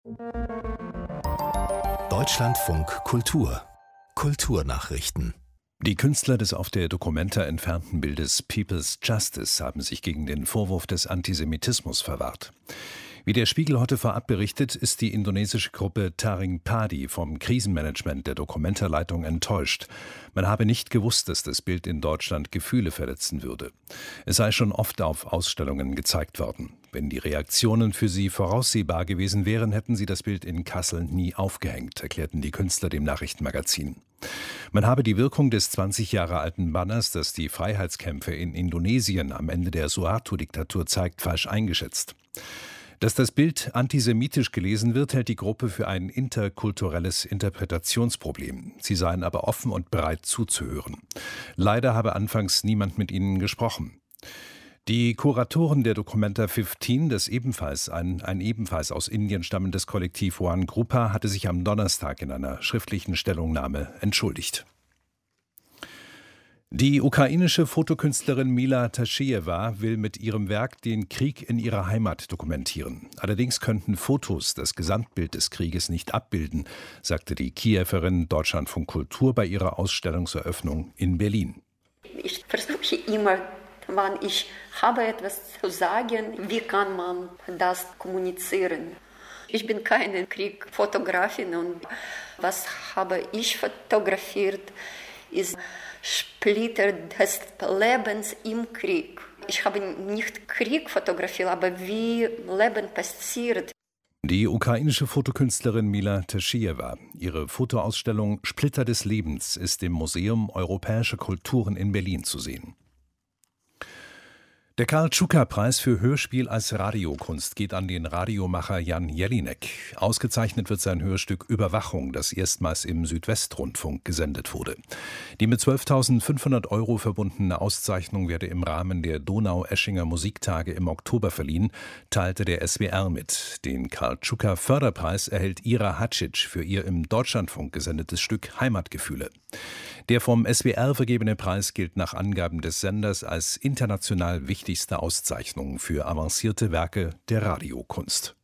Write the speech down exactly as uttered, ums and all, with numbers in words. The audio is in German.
Deutschlandfunk Kultur Kulturnachrichten. Die Künstler des auf der Documenta entfernten Bildes People's Justice haben sich gegen den Vorwurf des Antisemitismus verwahrt. Wie der Spiegel heute vorab berichtet, ist die indonesische Gruppe Taring Padi vom Krisenmanagement der Documenta-Leitung enttäuscht. Man habe nicht gewusst, dass das Bild in Deutschland Gefühle verletzen würde. Es sei schon oft auf Ausstellungen gezeigt worden. Wenn die Reaktionen für sie voraussehbar gewesen wären, hätten sie das Bild in Kassel nie aufgehängt, erklärten die Künstler dem Nachrichtenmagazin. Man habe die Wirkung des zwanzig Jahre alten Banners, das die Freiheitskämpfe in Indonesien am Ende der Suharto-Diktatur zeigt, falsch eingeschätzt. Dass das Bild antisemitisch gelesen wird, hält die Gruppe für ein interkulturelles Interpretationsproblem. Sie seien aber offen und bereit zuzuhören. Leider habe anfangs niemand mit ihnen gesprochen. Die Kuratoren der Documenta fünfzehn, das ebenfalls ein, ein ebenfalls aus Indien stammendes Kollektiv One Grupa, hatte sich am Donnerstag in einer schriftlichen Stellungnahme entschuldigt. Die ukrainische Fotokünstlerin Mila Taschejewa will mit ihrem Werk den Krieg in ihrer Heimat dokumentieren. Allerdings könnten Fotos das Gesamtbild des Krieges nicht abbilden, sagte die Kiewerin Deutschlandfunk Kultur bei ihrer Ausstellungseröffnung in Berlin. Ich versuche immer, wann ich habe etwas zu sagen, wie kann man das kommunizieren. Ich bin keine Kriegfotografin und was habe ich fotografiert, ist Splitter des Lebens im Krieg. Ich habe nicht Krieg fotografiert, aber wie Leben passiert. Die ukrainische Fotokünstlerin Mila Taschejewa. Ihre Fotoausstellung Splitter des Lebens ist im Museum Europäische Kulturen in Berlin zu sehen. Der Karl-Tschuka-Preis für Hörspiel als Radiokunst geht an den Radiomacher Jan Jelinek. Ausgezeichnet wird sein Hörstück Überwachung, das erstmals im Südwestrundfunk gesendet wurde. Die mit zwölftausendfünfhundert Euro verbundene Auszeichnung werde im Rahmen der Donau-Eschinger Musiktage im Oktober verliehen, teilte der S W R mit. Den Karl-Tschuka-Förderpreis erhält Ira Hacic für ihr im Deutschlandfunk gesendetes Stück Heimatgefühle. Der vom S W R vergebene Preis gilt nach Angaben des Senders als international wichtigste Auszeichnung für avancierte Werke der Radiokunst.